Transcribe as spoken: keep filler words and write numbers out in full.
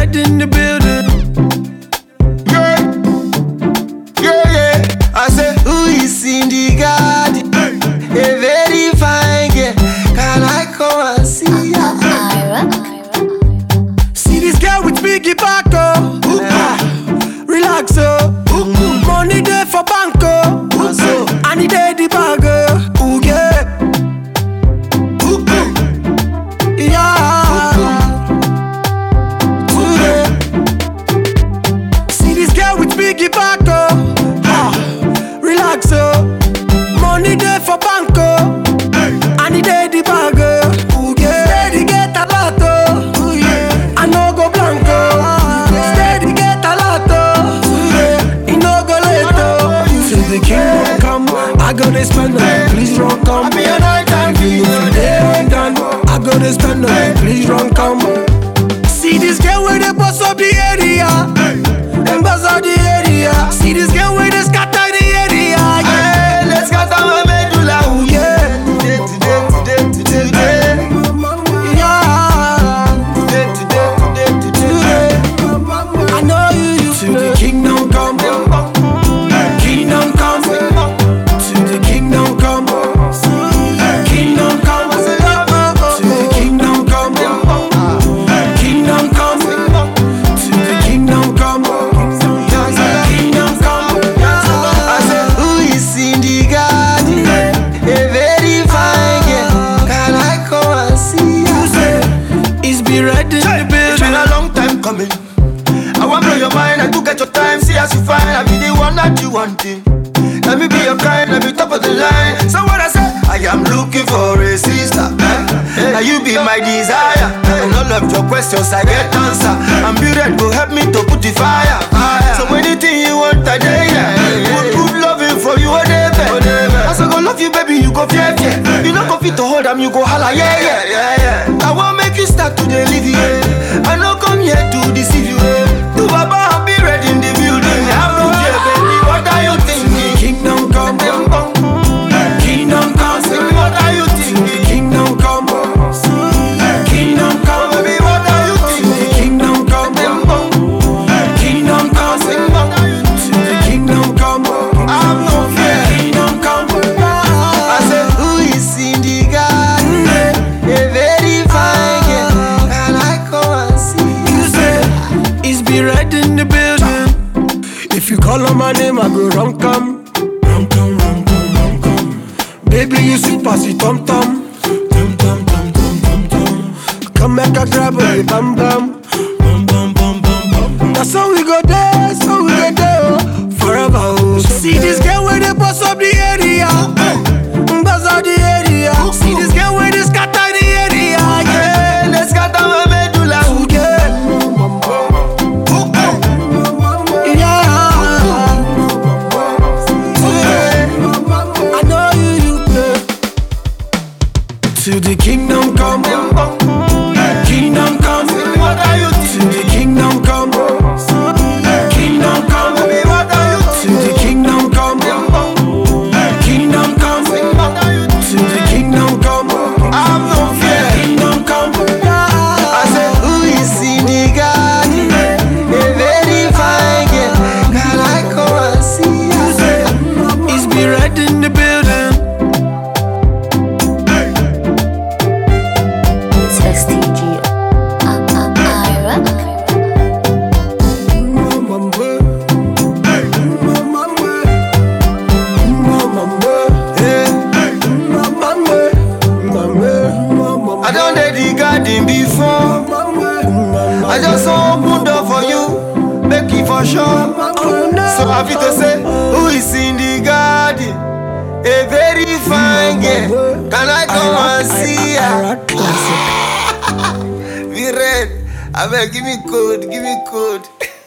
red in the building. Yeah, yeah, yeah. I say, who is in the garden? A very fine girl. Can I come and see her? See this girl with biggie back, oh. Yeah. Relax, oh. Money there for banco. I need the bag, oh. Ooh, yeah. Yeah. Ooh, yeah. See this girl with biggie back, oh. Ah. Relax, oh. Money there for banco. I need the bag, oh. Ooh, yeah. Steady get a lot, oh. Ooh, yeah. I no go blanco. Steady get a lot, oh. Ooh, yeah. It no go late, oh. Till the king come, I gotta spend it. Please don't come. I be a night time for you. They ain't done. I gotta spend it. Please don't come. See this girl where they bust up the area. Them bust up the area. See this girl where they scatter the area. Yeah. Hey, let's scatter my medulla. Ooh, yeah. Today, today, today, today. Yeah. Today, today, today, today. I know you used to the kingdom come. Kingdom come. To the kingdom come. Kingdom come. To the kingdom come. Kingdom come. To the kingdom come. Kingdom come. I say, who is in the garden? A very fine girl. Can I come and see her? It's be red in the It's been building. a long time coming. I want blow your mind, I do get your time. See as you find, I be the one that you wanted. Let me be your kind, let me top of the line. So what I say, I am looking for a sister. Eh? Now you be my desire. And all of your questions I get answer. And be red go help me to put the fire. So anything you want, I dare ya. Put good loving for you, whatever. As I go love you, baby, you go fear, fear. You not go fit to hold them, you go holla, yeah, yeah, yeah, yeah. I want make you start to live here. I no come here to deceive you. Do Baba and be ready in the building. I'm no fear, baby. What are you thinking? Kingdom come. Kingdom come. What are you thinking? Kingdom come. Kingdom come. Baby, what are you thinking? Kingdom come. Kingdom come. To the kingdom come. I'm no fear. Kingdom come. I said, who is in the garden? A very fine girl. Can I come and see You say it's be red in the building. If you call on my name, I go rum come. Rum come, rum come, rum come. Baby, you sweet pass it tom tom. Tom tom tom tom tom tom. Come make a grab a bam bam. Bam bam bam bam bam. That's how we go there, so we go there oh. Forever oh. See this girl where they bust up the area. Bust up the area. See this girl where they scatter the area. Yeah. Hey, let's scatter my medulla. Ooh, yeah. I know you, you play. To the kingdom come. Kingdom come. What are you To thinking? the kingdom come. Kingdom come. Baby, what are you To the kingdom come. Kingdom come. To the kingdom come. I'm no fear. Kingdom come. I said, who is in the garden? A very fine girl. Can I come and see her? It's be red in the building. It's S T G. I done did the garden before. I just open door for you, make it for sure. So I feel to say, who is in the garden? A very fine girl. Can I come and see her? Be red. I beg, give me code, give me code.